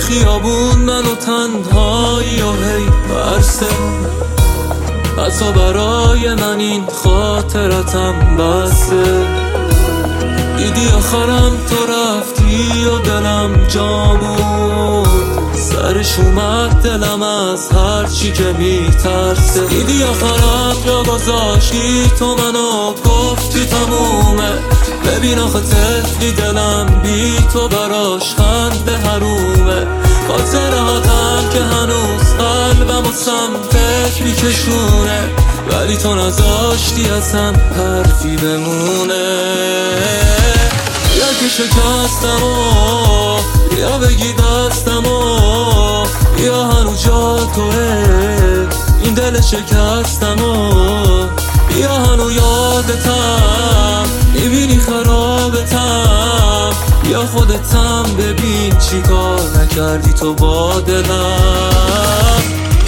خیابون منو تنهایی و هی برسه، حتی برای من این خاطرتم بسه. دیدی آخرم تو رفتی و دلم جا بود، سرش اومد دلم از هرچی که میترسه. دیدی آخرم جا گذاشتی تو منو گفتی تمومه، ببین آخه طفلی دلم بی تو براش خنده حرومه. خاطراتم که هنوز قلبم و سمتت میکشونه، ولی تو نذاشتی اصلا حرفی بمونه. یا که شکستم و یا بگی دستم و یا هنوز جا توه این دل شکستم و یا هنوز یادتم میبینی خرابتم، یا خودتم ببین چی کار نکردی تو با دلم.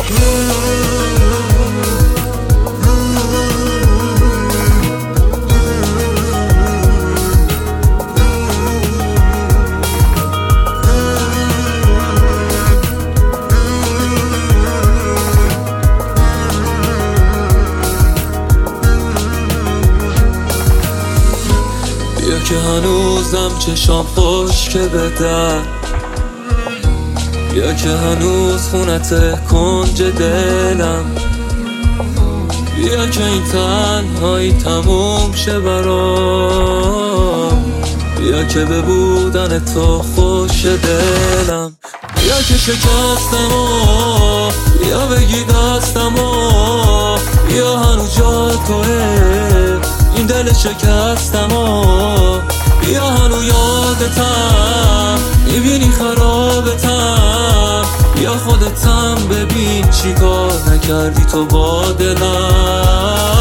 بیا که هنوزم چشام خشکه به در، بیا که هنوز خونت کنج دلم، بیا که این تنهایی تموم شه برام، بیا که به بودن تو خوش دلم. بیا که شکستم و بیا بگی دستم و بیا هنوز جا توه این دل شکستم و بیا هنوز یادتم میبینی خرابتم، یا خودتم ببین چی کار نکردی تو با دلم.